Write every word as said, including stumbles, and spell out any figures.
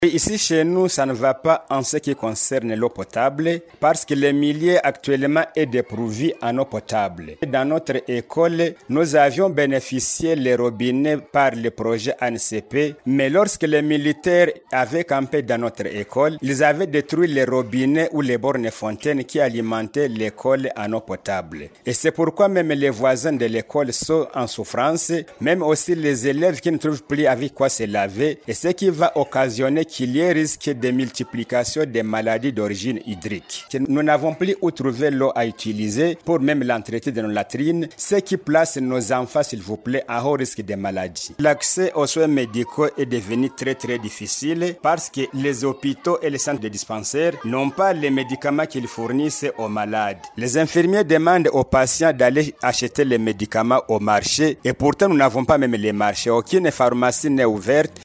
Ici chez nous, ça ne va pas en ce qui concerne l'eau potable parce que le milieu actuellement est dépourvu en eau potable. Dans notre école, nous avions bénéficié les robinets par le projet A N C P, mais lorsque les militaires avaient campé dans notre école, ils avaient détruit les robinets ou les bornes fontaines qui alimentaient l'école en eau potable. Et c'est pourquoi même les voisins de l'école sont en souffrance, même aussi les élèves qui ne trouvent plus avec quoi se laver, et ce qui va occasionner qu'il y ait risque de multiplication des maladies d'origine hydrique. Nous n'avons plus où trouver l'eau à utiliser pour même l'entretien de nos latrines, ce qui place nos enfants, s'il vous plaît, à haut risque de maladies. L'accès aux soins médicaux est devenu très très difficile parce que les hôpitaux et les centres de dispensaires n'ont pas les médicaments qu'ils fournissent aux malades. Les infirmiers demandent aux patients d'aller acheter les médicaments au marché et pourtant nous n'avons pas même les marchés. Aucune pharmacie n'est ouverte.